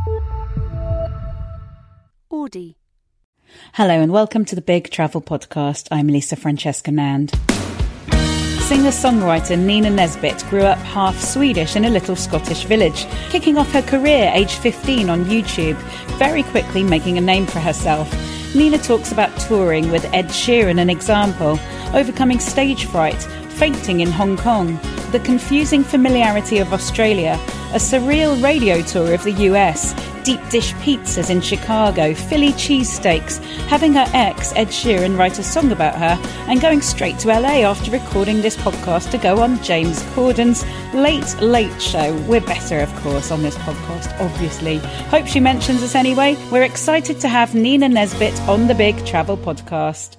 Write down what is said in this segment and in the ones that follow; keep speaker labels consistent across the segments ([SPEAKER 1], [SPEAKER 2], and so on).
[SPEAKER 1] Audi.
[SPEAKER 2] Hello and welcome to the Big Travel Podcast. I'm Lisa Francesca Nand. Singer-songwriter Nina Nesbitt grew up half Swedish in a little Scottish village, kicking off her career aged 15 on YouTube, very quickly making a name for herself. Nina talks about touring with Ed Sheeran, an example, overcoming stage fright, fainting in Hong Kong, the confusing familiarity of Australia, a surreal radio tour of the US, deep dish pizzas in Chicago, Philly cheesesteaks, having her ex, Ed Sheeran, write a song about her, and going straight to LA after recording this podcast to go on James Corden's Late Late Show. We're better, of course, on this podcast, obviously. Hope she mentions us anyway. We're excited to have Nina Nesbitt on the Big Travel Podcast.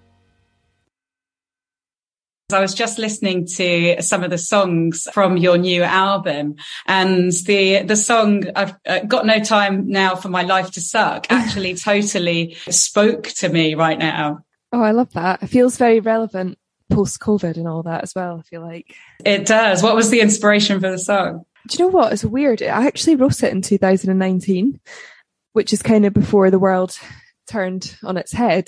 [SPEAKER 2] I was just listening to some of the songs from your new album, and the song I've Got No Time Now for My Life to Suck actually totally spoke to me right now.
[SPEAKER 3] Oh, I love that. It feels very relevant post-COVID and all that as well, I feel like.
[SPEAKER 2] It does. What was the inspiration for the song?
[SPEAKER 3] Do you know what? It's weird. I actually wrote it in 2019, which is kind of before the world turned on its head.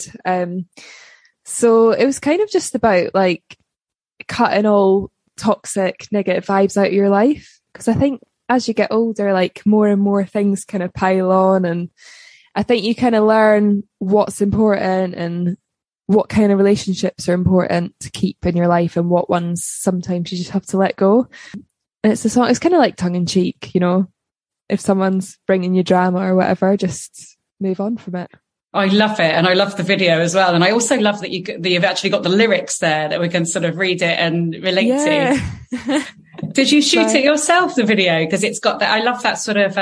[SPEAKER 3] So it was kind of just about like cutting all toxic negative vibes out of your life, because I think as you get older, like more and more things kind of pile on, and I think you kind of learn what's important and what kind of relationships are important to keep in your life and what ones sometimes you just have to let go. And it's a song, it's kind of like tongue in cheek, you know, if someone's bringing you drama or whatever, just move on from it.
[SPEAKER 2] I love it, and I love the video as well. And I also love that you've actually got the lyrics there that we can sort of read it and relate to. Did you shoot it yourself, the video? Because it's got that. I love that sort of,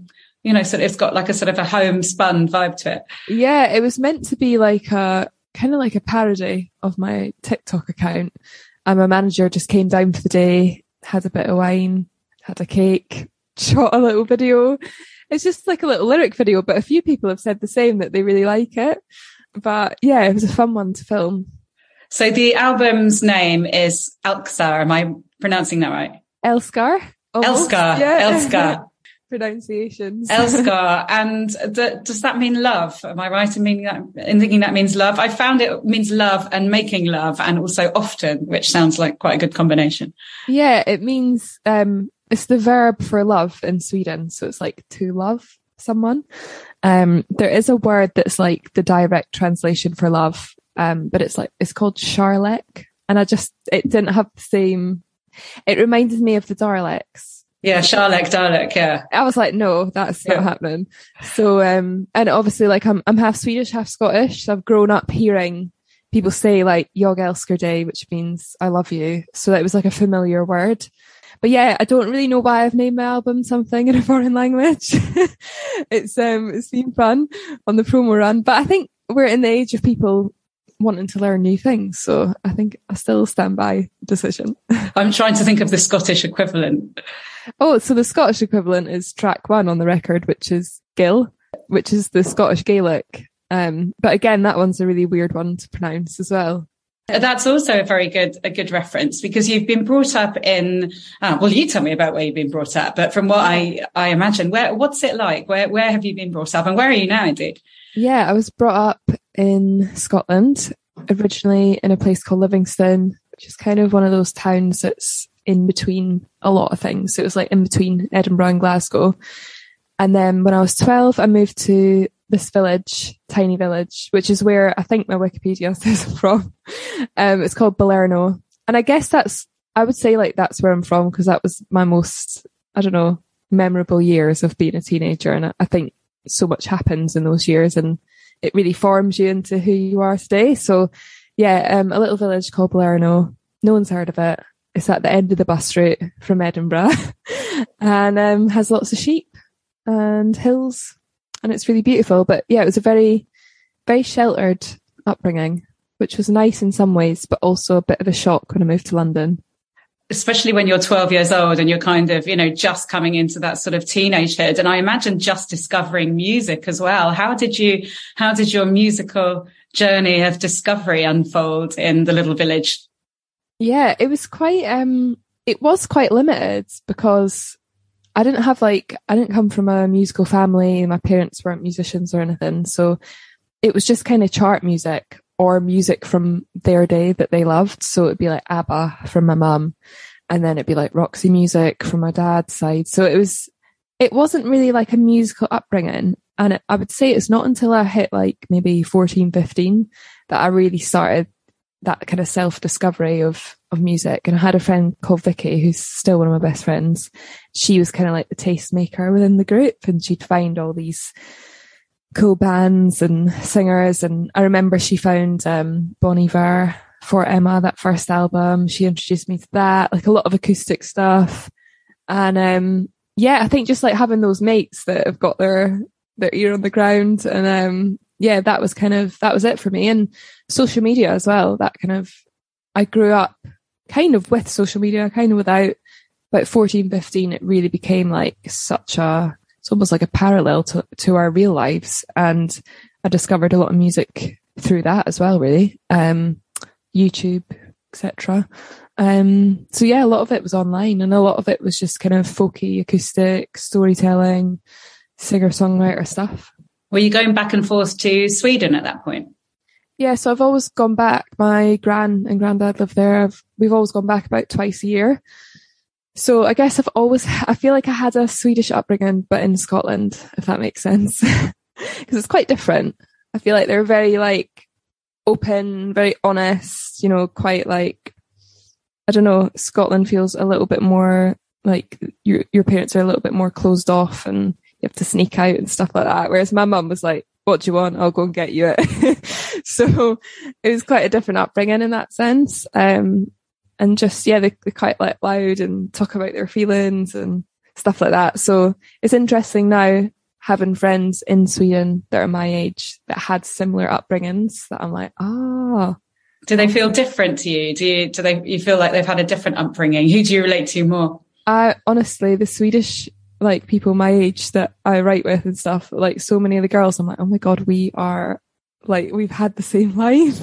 [SPEAKER 2] it's got like a sort of a homespun vibe to it.
[SPEAKER 3] Yeah, it was meant to be like a kind of like a parody of my TikTok account. And my manager just came down for the day, had a bit of wine, had a cake, shot a little video. It's just like a little lyric video, but a few people have said the same, that they really like it. But yeah, it was a fun one to film.
[SPEAKER 2] So the album's name is Elskar. Am I pronouncing that right?
[SPEAKER 3] Elskar.
[SPEAKER 2] Elskar.
[SPEAKER 3] Yeah.
[SPEAKER 2] Elskar.
[SPEAKER 3] Pronunciations.
[SPEAKER 2] Elskar. And does that mean love? Am I right in thinking that means love? I found it means love and making love, and also often, which sounds like quite a good combination.
[SPEAKER 3] Yeah, it means it's the verb for love in Sweden. So it's like to love someone. There is a word that's like the direct translation for love. But it's called kärlek. And it didn't have the same, it reminded me of the Daleks.
[SPEAKER 2] Yeah, kärlek, Dalek, yeah.
[SPEAKER 3] I was like, no, that's not happening. So, and obviously like I'm half Swedish, half Scottish. So I've grown up hearing people say like Jag älskar dig, which means I love you. So that was like a familiar word. But yeah, I don't really know why I've named my album something in a foreign language. It's been fun on the promo run, but I think we're in the age of people wanting to learn new things. So I think I still stand by the decision.
[SPEAKER 2] I'm trying to think of the Scottish equivalent.
[SPEAKER 3] Oh, so the Scottish equivalent is track 1 on the record, which is Gil, which is the Scottish Gaelic. But again, that one's a really weird one to pronounce as well.
[SPEAKER 2] That's also a good reference, because you've been brought up in, well, you tell me about where you've been brought up, but from what I imagine, what's it like? Where have you been brought up, and where are you now indeed?
[SPEAKER 3] Yeah, I was brought up in Scotland, originally in a place called Livingston, which is kind of one of those towns that's in between a lot of things. So it was like in between Edinburgh and Glasgow. And then when I was 12, I moved to this village, tiny village, which is where I think my Wikipedia says I'm from. It's called Balerno. And I guess I would say like that's where I'm from, because that was my most, I don't know, memorable years of being a teenager. And I think so much happens in those years, and it really forms you into who you are today. So yeah, a little village called Balerno. No one's heard of it. It's at the end of the bus route from Edinburgh and has lots of sheep and hills, and it's really beautiful. But yeah, it was a very, very sheltered upbringing, which was nice in some ways, but also a bit of a shock when I moved to London.
[SPEAKER 2] Especially when you're 12 years old and you're kind of, just coming into that sort of teenagehood. And I imagine just discovering music as well. How did your musical journey of discovery unfold in the little village?
[SPEAKER 3] Yeah, it was quite limited, because I didn't come from a musical family. My parents weren't musicians or anything. So it was just kind of chart music or music from their day that they loved. So it'd be like ABBA from my mum, and then it'd be like Roxy music from my dad's side. So it wasn't really like a musical upbringing. And I would say it's not until I hit like maybe 14, 15 that I really started that kind of self-discovery of music. And I had a friend called Vicky, who's still one of my best friends. She was kind of like the tastemaker within the group, and she'd find all these cool bands and singers. And I remember she found Bon Iver for Emma, that first album. She introduced me to that, like a lot of acoustic stuff. And yeah, I think just like having those mates that have got their ear on the ground, and yeah, that was it for me. And social media as well, I grew up kind of with social media, kind of without. About 14, 15, it really became like it's almost like a parallel to our real lives. And I discovered a lot of music through that as well, really. YouTube, etc. So yeah, a lot of it was online, and a lot of it was just kind of folky, acoustic, storytelling, singer-songwriter stuff.
[SPEAKER 2] Were you going back and forth to Sweden at that point?
[SPEAKER 3] Yeah, so I've always gone back. My gran and granddad live there. We've always gone back about twice a year. So I guess I feel like I had a Swedish upbringing, but in Scotland, if that makes sense. Because it's quite different. I feel like they're very like open, very honest, quite like, I don't know, Scotland feels a little bit more like your parents are a little bit more closed off and you have to sneak out and stuff like that. Whereas my mum was like, what do you want? I'll go and get you it. So it was quite a different upbringing in that sense. And just, yeah, they're quite like loud and talk about their feelings and stuff like that. So it's interesting now having friends in Sweden that are my age that had similar upbringings that I'm like,
[SPEAKER 2] Do they feel different to you? You feel like they've had a different upbringing? Who do you relate to more?
[SPEAKER 3] Honestly, the Swedish like people my age that I write with and stuff, like so many of the girls, I'm like, oh my God, we've had the same life.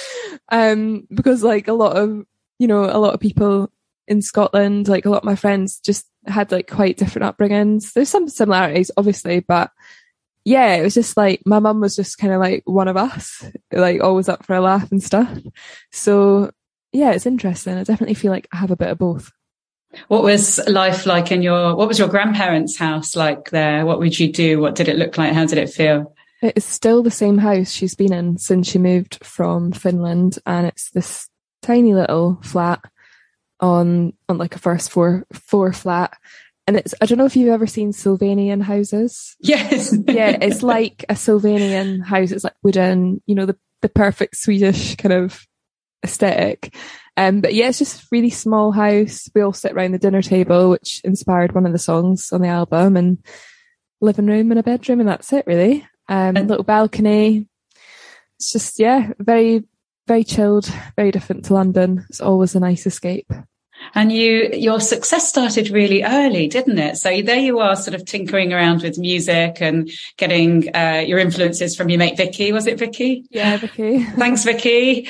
[SPEAKER 3] Because like a lot of people in Scotland, like a lot of my friends just had like quite different upbringings. There's some similarities, obviously, but yeah, it was just like my mum was just kind of like one of us, like always up for a laugh and stuff. So yeah, it's interesting. I definitely feel like I have a bit of both.
[SPEAKER 2] What was life like what was your grandparents' house like there? What would you do? What did it look like? How did it feel?
[SPEAKER 3] It is still the same house she's been in since she moved from Finland, and it's this tiny little flat on like a first floor flat. And I don't know if you've ever seen Sylvanian houses.
[SPEAKER 2] Yes.
[SPEAKER 3] Yeah, it's like a Sylvanian house. It's like wooden, the perfect Swedish kind of aesthetic. But yeah, it's just a really small house. We all sit around the dinner table, which inspired one of the songs on the album, and living room and a bedroom, and that's it really. Little balcony. It's just, yeah, very, very chilled, very different to London. It's always a nice escape.
[SPEAKER 2] And your success started really early, didn't it? So there you are sort of tinkering around with music and getting your influences from your mate Vicky. Was it Vicky?
[SPEAKER 3] Yeah, Vicky.
[SPEAKER 2] Thanks, Vicky.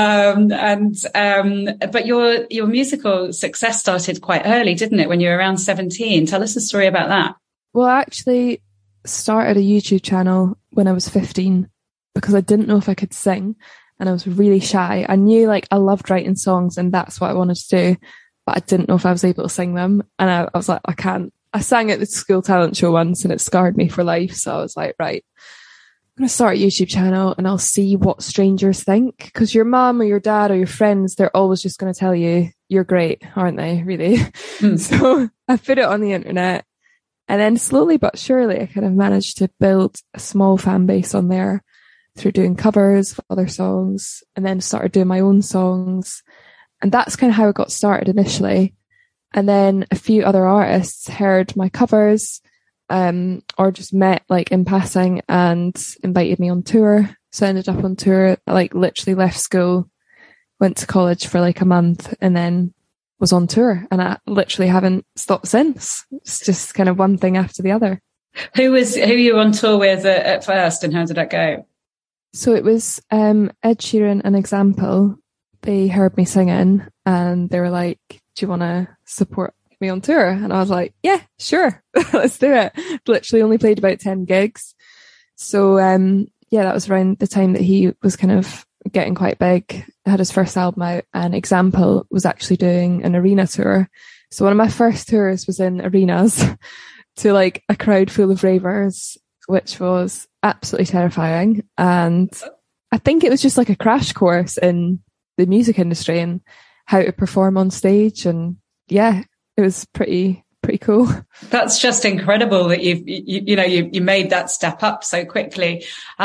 [SPEAKER 2] But your musical success started quite early, didn't it? When you were around 17. Tell us a story about that.
[SPEAKER 3] Well, I actually started a YouTube channel when I was 15 because I didn't know if I could sing and I was really shy. I knew like I loved writing songs and that's what I wanted to do, but I didn't know if I was able to sing them. And I was like, I can't. I sang at the school talent show once and it scarred me for life. So I was like, right, I'm going to start a YouTube channel and I'll see what strangers think. Because your mum or your dad or your friends, they're always just going to tell you you're great, aren't they? Really? So I put it on the internet. And then slowly but surely, I kind of managed to build a small fan base on there through doing covers of other songs, and then started doing my own songs. And that's kind of how I got started initially. And then a few other artists heard my covers, or just met like in passing and invited me on tour. So I ended up on tour. I like literally left school, went to college for like a month, and then was on tour, and I literally haven't stopped since. It's just kind of one thing after the other.
[SPEAKER 2] Who you were on tour with at first, and how did that go?
[SPEAKER 3] So it was Ed Sheeran and Example. They heard me singing and they were like, do you want to support me on tour? And I was like, yeah, sure, let's do it. Literally only played about 10 gigs. So yeah, that was around the time that he was kind of getting quite big, had his first album out, and Example was actually doing an arena tour. So one of my first tours was in arenas to like a crowd full of ravers, which was absolutely terrifying. And I think it was just like a crash course in the music industry and how to perform on stage. And yeah, it was pretty cool.
[SPEAKER 2] That's just incredible that you made that step up so quickly.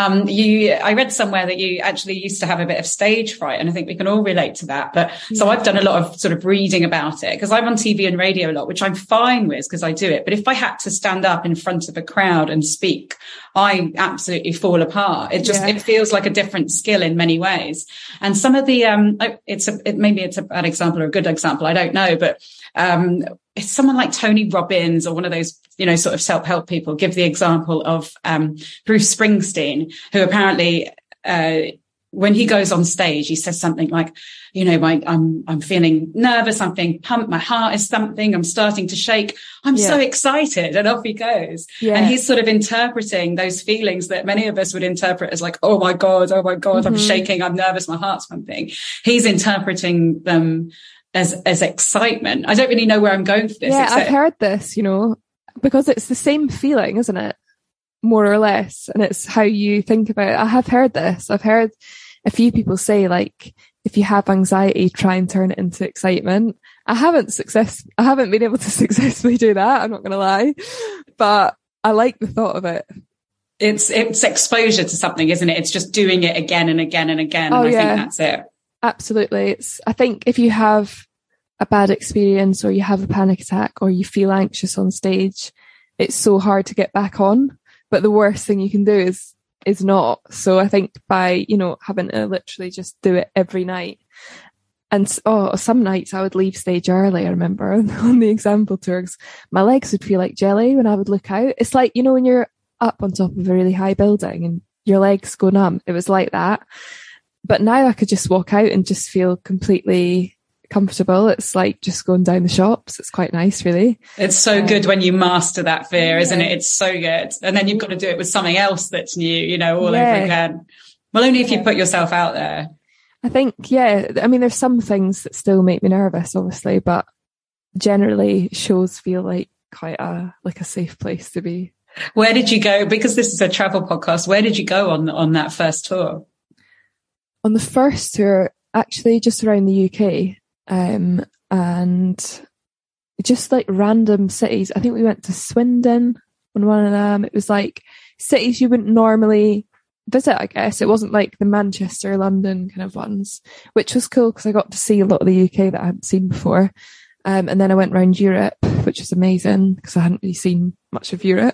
[SPEAKER 2] I read somewhere that you actually used to have a bit of stage fright, and I think we can all relate to that. But so I've done a lot of sort of reading about it, because I'm on TV and radio a lot, which I'm fine with because I do it. But if I had to stand up in front of a crowd and speak, I absolutely fall apart. It feels like a different skill in many ways. And some of the maybe it's a bad example or a good example, I don't know, but it's someone like Tony Robbins or one of those, sort of self-help people give the example of Bruce Springsteen, who apparently when he goes on stage, he says something like, I'm feeling nervous, I'm feeling pumped, my heart is thumping, I'm starting to shake, I'm so excited, and off he goes. And he's sort of interpreting those feelings that many of us would interpret as like, oh my God, I'm shaking, I'm nervous, my heart's pumping. He's interpreting them as excitement. I don't really know where I'm going for this.
[SPEAKER 3] Yeah, I've heard this, because it's the same feeling, isn't it? More or less. And it's how you think about it. I have heard this. I've heard a few people say, like, if you have anxiety, try and turn it into excitement. I haven't been able to successfully do that, I'm not going to lie. But I like the thought of it.
[SPEAKER 2] It's exposure to something, isn't it? It's just doing it again and again and again. And I think that's it.
[SPEAKER 3] Absolutely. I think if you have a bad experience or you have a panic attack or you feel anxious on stage, it's so hard to get back on. But the worst thing you can do is not. So I think by, having to literally just do it every night. And some nights I would leave stage early, I remember, on the Example tours. My legs would feel like jelly when I would look out. It's like, when you're up on top of a really high building and your legs go numb. It was like that. But now I could just walk out and just feel completely comfortable. It's like just going down the shops. It's quite nice, really.
[SPEAKER 2] It's so good when you master that fear, isn't it? It's so good. And then you've got to do it with something else that's new, all over again. Well, only if you put yourself out there.
[SPEAKER 3] I think, there's some things that still make me nervous, obviously, but generally shows feel like quite a safe place to be.
[SPEAKER 2] Where did you go? Because this is a travel podcast. Where did you go on that first tour?
[SPEAKER 3] On the first tour, actually just around the UK, and just like random cities. I think we went to Swindon on one of them. It was like cities you wouldn't normally visit, I guess. It wasn't like the Manchester, London kind of ones, which was cool because I got to see a lot of the UK that I hadn't seen before. And then I went around Europe, which was amazing because I hadn't really seen much of Europe.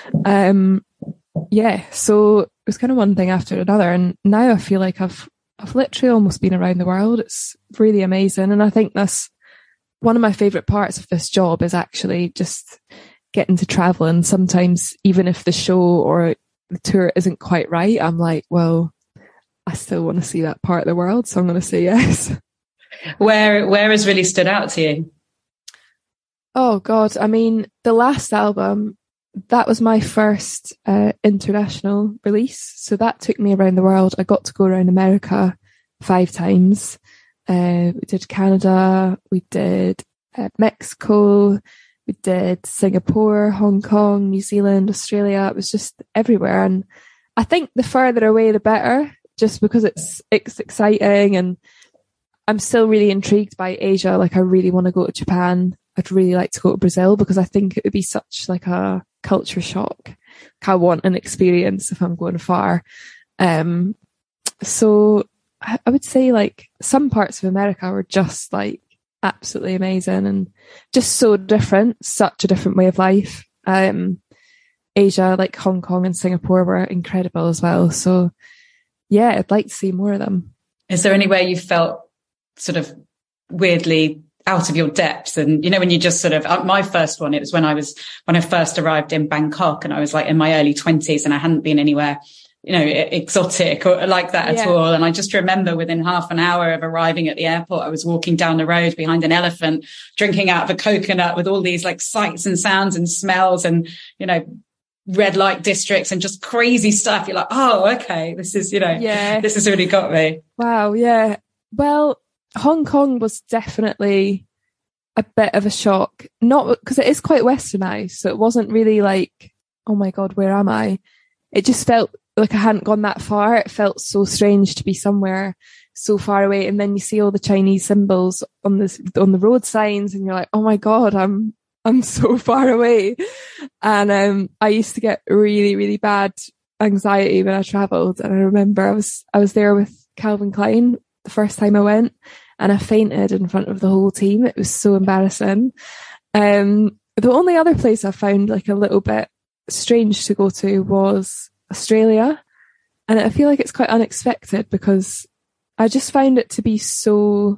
[SPEAKER 3] So it was kind of one thing after another. And now I feel like I've literally almost been around the world. It's really amazing. And I think that's one of my favourite parts of this job, is actually just getting to travel. And sometimes even if the show or the tour isn't quite right, I'm like, well, I still want to see that part of the world. So I'm going to say yes.
[SPEAKER 2] Where has really stood out to you?
[SPEAKER 3] Oh God. The last album, that was my first international release. So that took me around the world. I got to go around America 5 times. We did Canada, we did Mexico, we did Singapore, Hong Kong, New Zealand, Australia. It was just everywhere. And I think the further away, the better, just because it's exciting. And I'm still really intrigued by Asia. Like, I really want to go to Japan. I'd really like to go to Brazil because I think it would be such like a culture shock. I want an experience if I'm going far. So I would say like some parts of America were just like absolutely amazing and just so different, such a different way of life. Asia, like Hong Kong and Singapore, were incredible as well. So yeah, I'd like to see more of them.
[SPEAKER 2] Is there anywhere you felt sort of weirdly out of your depth? And when you just sort of, my first one, it was when I first arrived in Bangkok, and I was like in my early 20s and I hadn't been anywhere exotic or like that at all. And I just remember within half an hour of arriving at the airport, I was walking down the road behind an elephant, drinking out of a coconut with all these like sights and sounds and smells and, red light districts and just crazy stuff. You're like, oh, okay, this is, this has really got me.
[SPEAKER 3] Wow. Yeah. Well, Hong Kong was definitely a bit of a shock, not because it is quite westernized. So it wasn't really like, oh my God, where am I? It just felt like I hadn't gone that far. It felt so strange to be somewhere so far away. And then you see all the Chinese symbols on the road signs and you're like, oh my God, I'm so far away. And I used to get really, really bad anxiety when I travelled. And I remember I was there with Calvin Klein the first time I went and I fainted in front of the whole team. It was so embarrassing. The only other place I found like a little bit strange to go to was Australia. And I feel like it's quite unexpected because I just found it to be so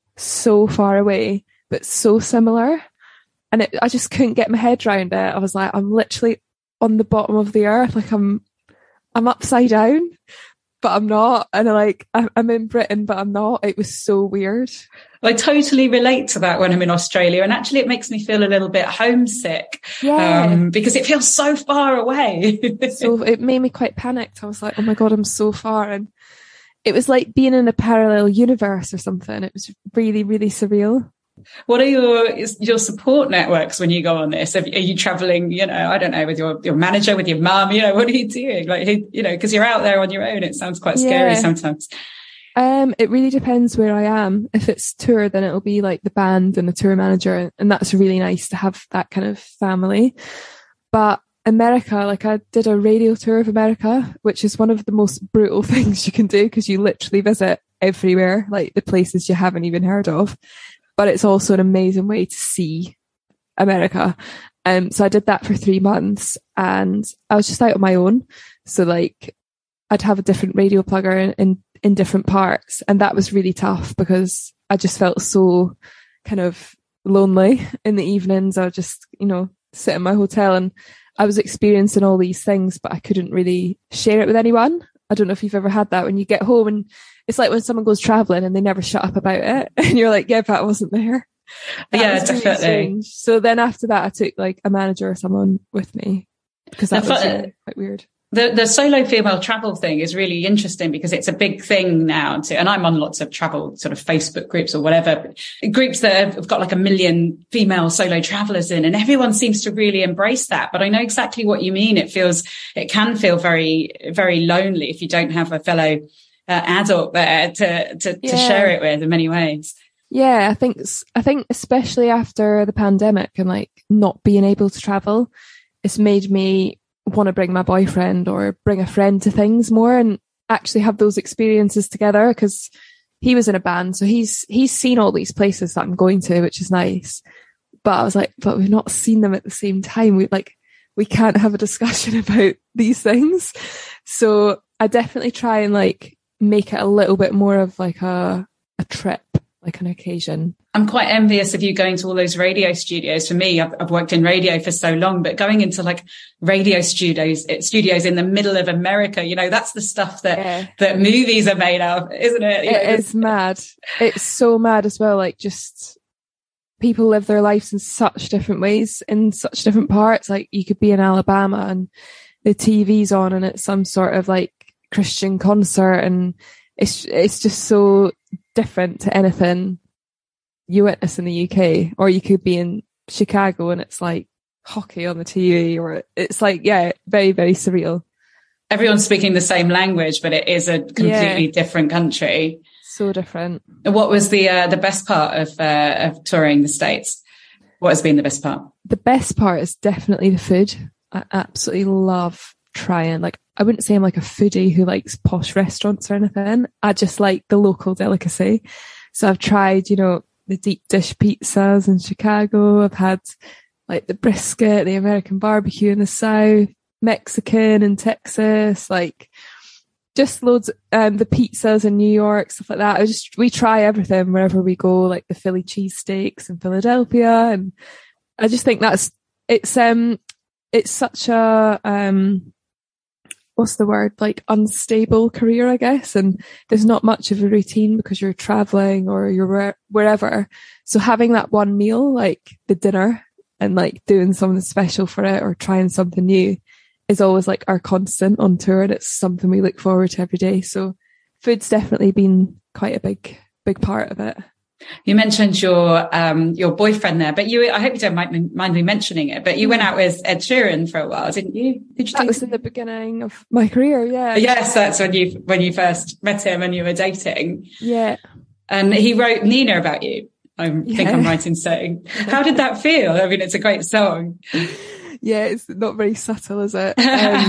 [SPEAKER 3] far away, but so similar. And I just couldn't get my head around it. I was like, I'm literally on the bottom of the earth. Like I'm upside down, but I'm not. And I'm in Britain, but I'm not. It was so weird.
[SPEAKER 2] I totally relate to that when I'm in Australia. And actually it makes me feel a little bit homesick because it feels so far away.
[SPEAKER 3] So it made me quite panicked. I was like, oh my God, I'm so far. And it was like being in a parallel universe or something. It was really, really surreal.
[SPEAKER 2] What are your support networks when you go on this? Are you traveling, I don't know, with your manager, with your mum, what are you doing? Like, because you're out there on your own, it sounds quite scary sometimes.
[SPEAKER 3] It really depends where I am. If it's tour, then it'll be like the band and the tour manager. And that's really nice to have that kind of family. But America, like I did a radio tour of America, which is one of the most brutal things you can do because you literally visit everywhere, like the places you haven't even heard of. But it's also an amazing way to see America. So I did that for 3 months and I was just out on my own. So like I'd have a different radio plugger in different parts. And that was really tough because I just felt so kind of lonely in the evenings. I would just, sit in my hotel and I was experiencing all these things, but I couldn't really share it with anyone. I don't know if you've ever had that when you get home and it's like when someone goes traveling and they never shut up about it and you're like, yeah, but I wasn't there.
[SPEAKER 2] Yeah, definitely.
[SPEAKER 3] Really so then after that, I took like a manager or someone with me because that was quite weird.
[SPEAKER 2] The solo female travel thing is really interesting because it's a big thing now too. And I'm on lots of travel sort of Facebook groups or whatever, groups that have got like 1 million female solo travelers in, and everyone seems to really embrace that. But I know exactly what you mean. It can feel very, very lonely if you don't have a fellow adult there to share it with in many ways.
[SPEAKER 3] Yeah, I think especially after the pandemic and like not being able to travel, it's made me want to bring my boyfriend or bring a friend to things more and actually have those experiences together because he was in a band. So he's seen all these places that I'm going to, which is nice. But I was like, but we've not seen them at the same time. We can't have a discussion about these things. So I definitely try and like make it a little bit more of like a trip, like an occasion.
[SPEAKER 2] I'm quite envious of you going to all those radio studios. For me, I've worked in radio for so long, but going into like radio studios in the middle of America, that's the stuff that movies are made of, isn't it?
[SPEAKER 3] It is mad. It's so mad as well. Like just people live their lives in such different ways in such different parts. Like you could be in Alabama and the TV's on and it's some sort of like Christian concert and it's just so different to anything you witness in the UK. Or you could be in Chicago and it's like hockey on the TV, or it's like, very, very surreal.
[SPEAKER 2] Everyone's speaking the same language, but it is a completely different country.
[SPEAKER 3] So different.
[SPEAKER 2] What was the best part of touring the States? What has been the best part?
[SPEAKER 3] The best part is definitely the food. I absolutely love trying, like, I wouldn't say I'm like a foodie who likes posh restaurants or anything. I just like the local delicacy. So I've tried, the deep dish pizzas in Chicago. I've had like the brisket, the American barbecue in the South, Mexican in Texas, like just loads, the pizzas in New York, stuff like that. We try everything wherever we go, like the Philly cheesesteaks in Philadelphia. And I just think it's such a, what's the word, like unstable career, I guess, and there's not much of a routine because you're traveling or you're wherever. So having that one meal, like the dinner, and like doing something special for it or trying something new is always like our constant on tour, and it's something we look forward to every day. So food's definitely been quite a big part of it.
[SPEAKER 2] You mentioned your boyfriend there, but I hope you don't mind me mentioning it, but you went out with Ed Sheeran for a while, didn't you?
[SPEAKER 3] That was in the beginning of my career, yeah.
[SPEAKER 2] Yes, that's when you first met him and you were dating.
[SPEAKER 3] Yeah.
[SPEAKER 2] And he wrote Nina about you. I think I'm right in saying. How did that feel? I mean, it's a great song.
[SPEAKER 3] Yeah, it's not very subtle, is it?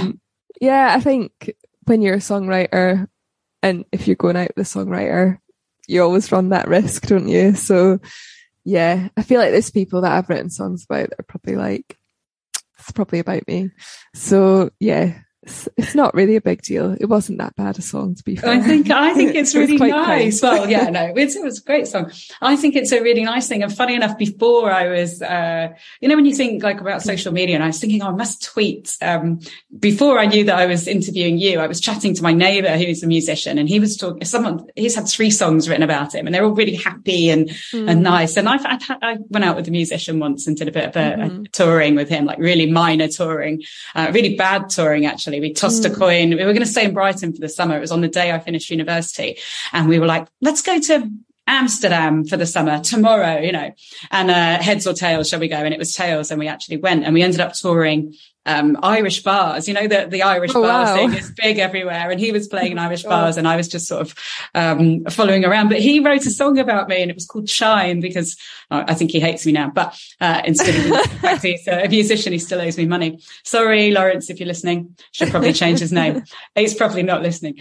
[SPEAKER 3] Yeah, I think when you're a songwriter, and if you're going out with a songwriter, you always run that risk, don't you? So yeah, I feel like there's people that I've written songs about that are probably like, it's probably about me. So yeah, it's not really a big deal. It wasn't that bad a song, to be fair.
[SPEAKER 2] I think it's really nice.
[SPEAKER 3] Kind.
[SPEAKER 2] Well, yeah, no, it was a great song. I think it's a really nice thing. And funny enough, before I was, when you think like about social media, and I was thinking, I must tweet. Before I knew that I was interviewing you, I was chatting to my neighbour who's a musician, and he was talking. He's had 3 songs written about him, and they're all really happy and nice. And I went out with a musician once and did a bit of a touring with him, like really minor touring, really bad touring actually. We tossed a coin. We were going to stay in Brighton for the summer. It was on the day I finished university. And we were like, let's go to Amsterdam for the summer tomorrow, and heads or tails, shall we go? And it was tails. And we actually went, and we ended up touring Irish bars. The Irish bar thing is big everywhere, and he was playing in Irish bars, and I was just sort of following around. But he wrote a song about me, and it was called Shine, because I think he hates me now, but instead of in fact, he's a musician, he still owes me money. Sorry, Lawrence, if you're listening, should probably change his name. He's probably not listening.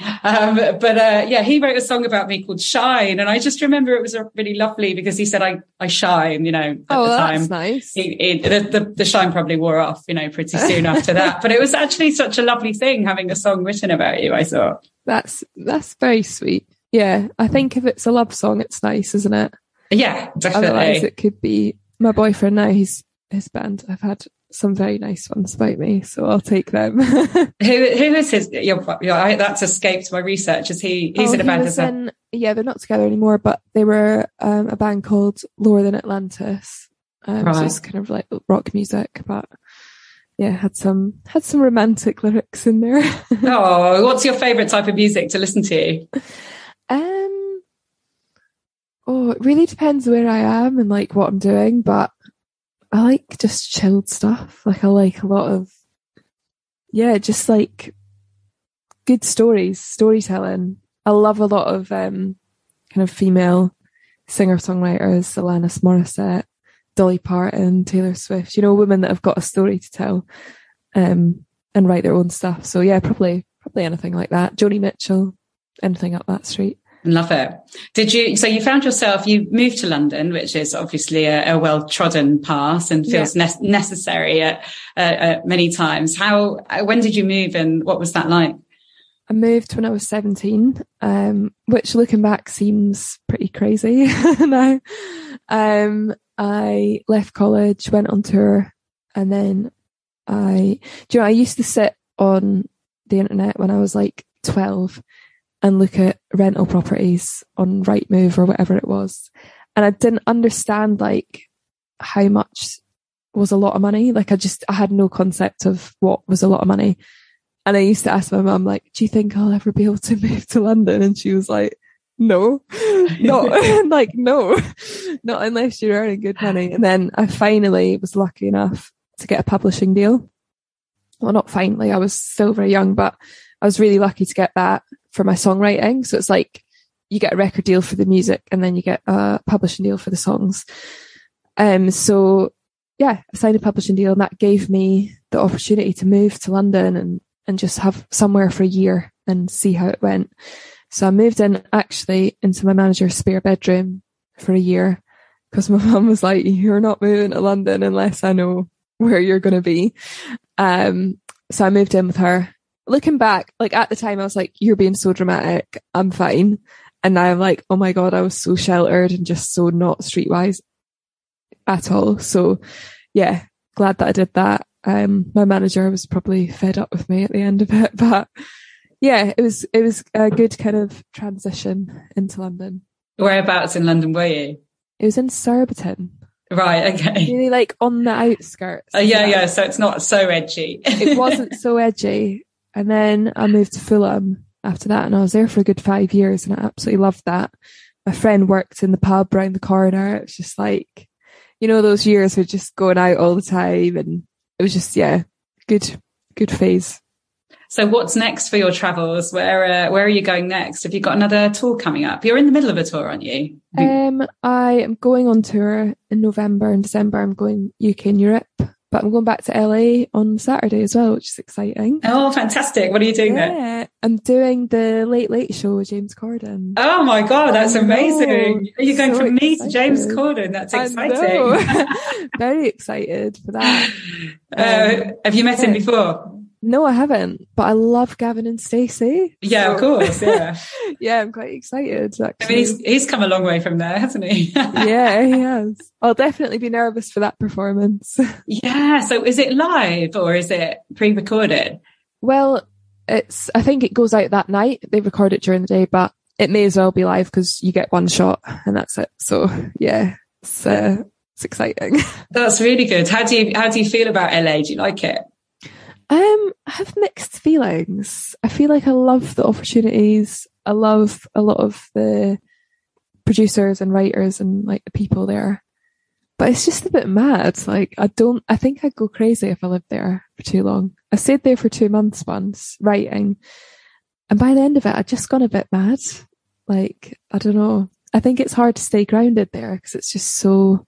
[SPEAKER 2] Yeah, he wrote a song about me called Shine, and I just remember it was really lovely because he said I shine, at the time.
[SPEAKER 3] That's nice.
[SPEAKER 2] The shine probably wore off, pretty soon after that, but it was actually such a lovely thing having a song written about you, I thought.
[SPEAKER 3] That's very sweet. Yeah, I think if it's a love song, it's nice, isn't it?
[SPEAKER 2] Yeah, definitely.
[SPEAKER 3] Otherwise it could be my boyfriend now, his band. I've had some very nice ones about me, so I'll take them.
[SPEAKER 2] Who is his? That's escaped my research. Is he's in a band as well?
[SPEAKER 3] Yeah, they're not together anymore, but they were a band called Lower Than Atlantis.
[SPEAKER 2] Right.
[SPEAKER 3] So it's kind of like rock music, but yeah, had some romantic lyrics in there.
[SPEAKER 2] Oh, what's your favourite type of music to listen to?
[SPEAKER 3] It really depends where I am and like what I'm doing, but I like just chilled stuff. Like I like a lot of, just like good storytelling. I love a lot of kind of female singer-songwriters, Alanis Morissette, Dolly Parton, Taylor Swift, women that have got a story to tell and write their own stuff. So yeah, probably anything like that. Joni Mitchell, anything up that street.
[SPEAKER 2] Love it. So you found yourself, you moved to London, which is obviously a well-trodden path and feels necessary at many times. When did you move and what was that like?
[SPEAKER 3] I moved when I was 17, which looking back seems pretty crazy now. I left college, went on tour, and then I used to sit on the internet when I was like 12 and look at rental properties on Rightmove or whatever it was. And I didn't understand like how much was a lot of money. Like I had no concept of what was a lot of money. And I used to ask my mum, like, do you think I'll ever be able to move to London? And she was like, no, not like, no, not unless you're earning good money. And then I finally was lucky enough to get a publishing deal. Well, not finally, I was still very young, but I was really lucky to get that for my songwriting. So it's like you get a record deal for the music and then you get a publishing deal for the songs. So yeah, I signed a publishing deal and that gave me the opportunity to move to London and just have somewhere for a year and see how it went. So I moved in actually into my manager's spare bedroom for a year because my mum was like, you're not moving to London unless I know where you're going to be. So I moved in with her. Looking back, like at the time I was like, you're being so dramatic. I'm fine. And now I'm like, oh my God, I was so sheltered and just so not streetwise at all. So yeah, glad that I did that. My manager was probably fed up with me at the end of it, but yeah, it was a good kind of transition into London.
[SPEAKER 2] Whereabouts in London were you?
[SPEAKER 3] It was in Surbiton.
[SPEAKER 2] Right, okay.
[SPEAKER 3] Really like on the outskirts.
[SPEAKER 2] Yeah, so it's not so edgy.
[SPEAKER 3] It wasn't so edgy. And then I moved to Fulham after that, and I was there for a good 5 years, and I absolutely loved that. My friend worked in the pub round the corner. It was just like, you know, those years were just going out all the time, and it was just, yeah, good phase.
[SPEAKER 2] So what's next for your travels? Where are you going next? Have you got another tour coming up? You're in the middle of a tour, aren't you?
[SPEAKER 3] I am going on tour in November and December. I'm going UK and Europe, but I'm going back to LA on Saturday as well, which is exciting.
[SPEAKER 2] Oh, fantastic. What are you doing there?
[SPEAKER 3] I'm doing the Late Late Show with James Corden.
[SPEAKER 2] Oh my God, that's amazing. Are you going
[SPEAKER 3] So
[SPEAKER 2] from me
[SPEAKER 3] excited.
[SPEAKER 2] to James Corden? That's exciting.
[SPEAKER 3] Very excited for that.
[SPEAKER 2] Have you met him before?
[SPEAKER 3] No, I haven't, but I love Gavin and Stacey.
[SPEAKER 2] Yeah, of course. Yeah.
[SPEAKER 3] Yeah, I'm quite excited. Actually.
[SPEAKER 2] I mean, he's come a long way from there, hasn't he?
[SPEAKER 3] Yeah, he has. I'll definitely be nervous for that performance.
[SPEAKER 2] Yeah. So is it live or is it pre-recorded?
[SPEAKER 3] Well, I think it goes out that night. They record it during the day, but it may as well be live because you get one shot and that's it. So yeah, it's exciting.
[SPEAKER 2] That's really good. How do you feel about LA? Do you like it?
[SPEAKER 3] I have mixed feelings. I feel like I love the opportunities. I love a lot of the producers and writers and like the people there. But it's just a bit mad. Like I think I'd go crazy if I lived there for too long. I stayed there for 2 months once writing. And by the end of it, I'd just gone a bit mad. Like, I don't know. I think it's hard to stay grounded there because it's just so,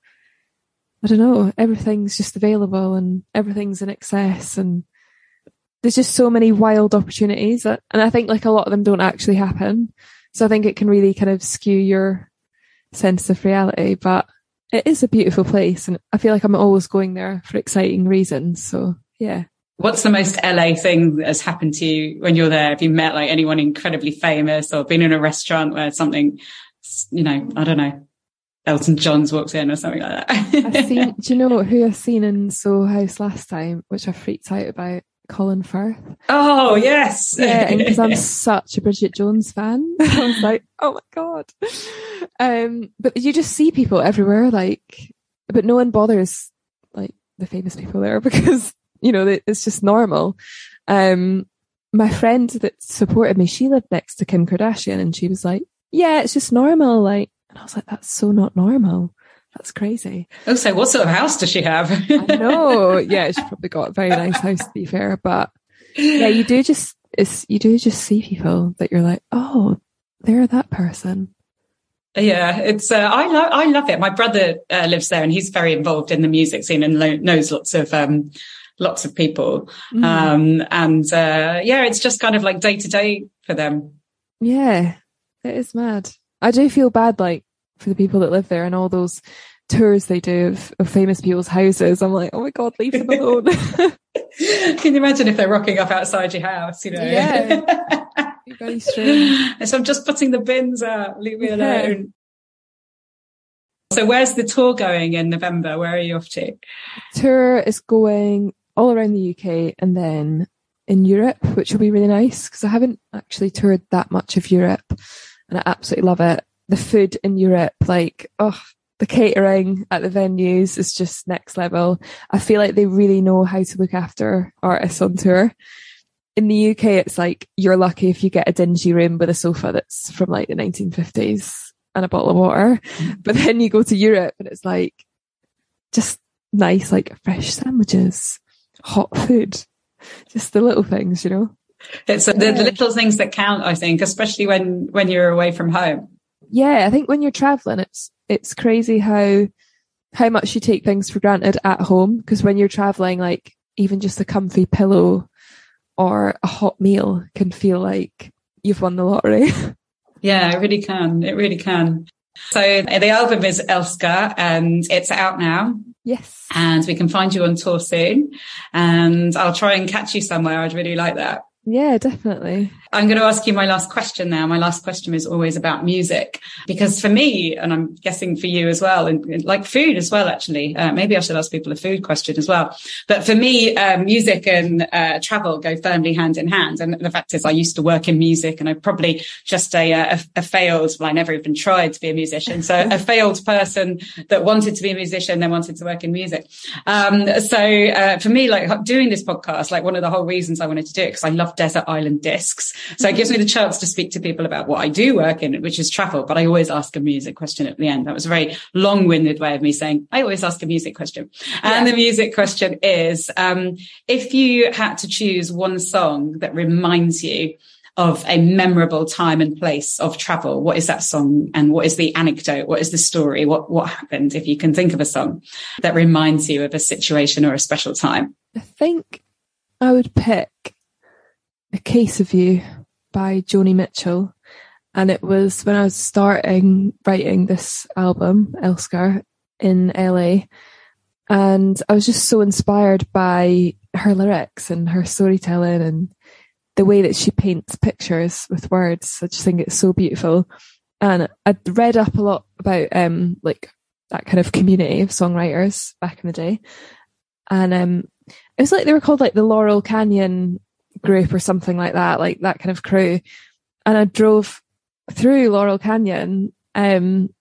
[SPEAKER 3] I don't know, everything's just available and everything's in excess and there's just so many wild opportunities and I think like a lot of them don't actually happen. So I think it can really kind of skew your sense of reality, but it is a beautiful place and I feel like I'm always going there for exciting reasons. So yeah.
[SPEAKER 2] What's the most LA thing that has happened to you when you're there? Have you met like anyone incredibly famous or been in a restaurant where something, you know, I don't know, Elton John's walks in or something like that?
[SPEAKER 3] Do you know who I've seen in Soho House last time, which I freaked out about? Colin Firth.
[SPEAKER 2] Oh, yes.
[SPEAKER 3] Yeah, because I'm such a Bridget Jones fan. I was like, oh my God. But you just see people everywhere, like, but no one bothers like the famous people there because, you know, it's just normal. My friend that supported me, she lived next to Kim Kardashian and she was like, yeah, it's just normal. Like, and I was like, that's so not normal. That's crazy.
[SPEAKER 2] Oh, so what sort of house does she have?
[SPEAKER 3] I know. Yeah, she's probably got a very nice house to be fair. But yeah, you do just see people that you're like, oh, they're that person.
[SPEAKER 2] Yeah, it's I love it. My brother lives there and he's very involved in the music scene and knows lots of people. Yeah, it's just kind of like day to day for them. Yeah,
[SPEAKER 3] it is mad. I do feel bad like for the people that live there and all those tours they do of famous people's houses. I'm like, oh my God, leave them alone.
[SPEAKER 2] Can you imagine if they're rocking up outside your house, you know?
[SPEAKER 3] Yeah. Very strange.
[SPEAKER 2] So I'm just putting the bins out, leave me alone. So where's the tour going in November? Where are you off to?
[SPEAKER 3] Tour is going all around the UK and then in Europe, which will be really nice because I haven't actually toured that much of Europe and I absolutely love it. The food in Europe, like, the catering at the venues is just next level. I feel like they really know how to look after artists on tour. In the UK, it's like, you're lucky if you get a dingy room with a sofa that's from like the 1950s and a bottle of water. But then you go to Europe and it's like, just nice, like fresh sandwiches, hot food, just the little things, you know?
[SPEAKER 2] It's the little things that count, I think, especially when you're away from home.
[SPEAKER 3] Yeah, I think when you're traveling, it's crazy how much you take things for granted at home. Because when you're traveling, like even just a comfy pillow or a hot meal can feel like you've won the lottery.
[SPEAKER 2] Yeah, it really can. It really can. So the album is Elska and it's out now.
[SPEAKER 3] Yes.
[SPEAKER 2] And we can find you on tour soon. And I'll try and catch you somewhere. I'd really like that.
[SPEAKER 3] Yeah, definitely.
[SPEAKER 2] I'm going to ask you my last question now. My last question is always about music, because for me, and I'm guessing for you as well, and like food as well, actually, maybe I should ask people a food question as well. But for me, music and travel go firmly hand in hand. And the fact is I used to work in music, and I'm probably just a failed, well, I never even tried to be a musician. So a failed person that wanted to be a musician, then wanted to work in music. So for me, like doing this podcast, like one of the whole reasons I wanted to do it, because I love Desert Island Discs. So it gives me the chance to speak to people about what I do work in, which is travel. But I always ask a music question at the end. That was a very long-winded way of me saying I always ask a music question. And the music question is, if you had to choose one song that reminds you of a memorable time and place of travel, what is that song? And what is the anecdote? What is the story? What happened? If you can think of a song that reminds you of a situation or a special time.
[SPEAKER 3] I think I would pick A Case of You by Joni Mitchell. And it was when I was starting writing this album, Elsker, in LA. And I was just so inspired by her lyrics and her storytelling and the way that she paints pictures with words. I just think it's so beautiful. And I'd read up a lot about like that kind of community of songwriters back in the day. And it was like they were called like the Laurel Canyon group or something like that kind of crew. And I drove through Laurel Canyon in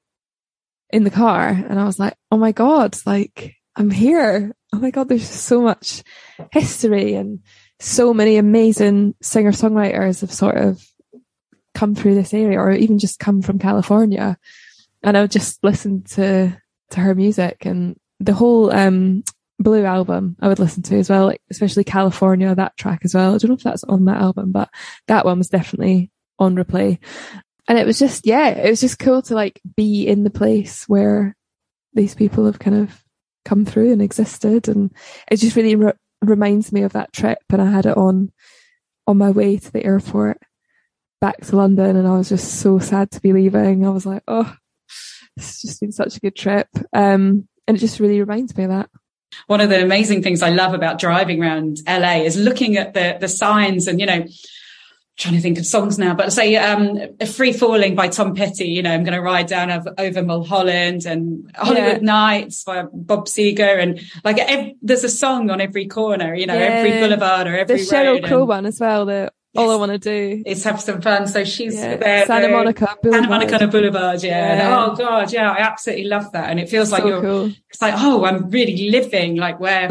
[SPEAKER 3] the car, and I was like, oh my God, like I'm here. Oh my God, there's so much history and so many amazing singer-songwriters have sort of come through this area, or even just come from California. And I would just listen to her music, and the whole Blue album I would listen to as well, like especially California, that track as well. I don't know if that's on that album, but that one was definitely on replay. And it was just, it was just cool to like be in the place where these people have kind of come through and existed. And it just really reminds me of that trip. And I had it on my way to the airport back to London, and I was just so sad to be leaving. I was like, oh, it's just been such a good trip. And it just really reminds me of that.
[SPEAKER 2] One of the amazing things I love about driving around LA is looking at the signs and, trying to think of songs now, but say Free Falling by Tom Petty, I'm going to ride down over Mulholland, and Hollywood Nights by Bob Seger, and like there's a song on every corner, every boulevard or every road.
[SPEAKER 3] The Sheryl Crow one as well, All I Want to Do
[SPEAKER 2] is have some fun. So she's there.
[SPEAKER 3] Santa Monica
[SPEAKER 2] Boulevard. Oh God. Yeah. I absolutely love that. And it feels like
[SPEAKER 3] cool.
[SPEAKER 2] It's like, oh, I'm really living like where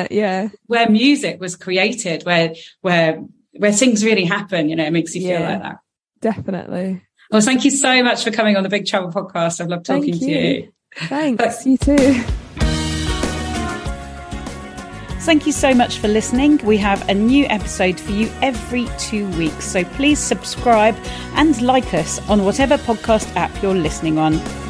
[SPEAKER 2] music was created, where things really happen, it makes you feel like that.
[SPEAKER 3] Definitely.
[SPEAKER 2] Well, thank you so much for coming on the Big Travel Podcast. I've loved talking to you.
[SPEAKER 3] Thanks. You too.
[SPEAKER 2] Thank you so much for listening. We have a new episode for you every 2 weeks. So please subscribe and like us on whatever podcast app you're listening on.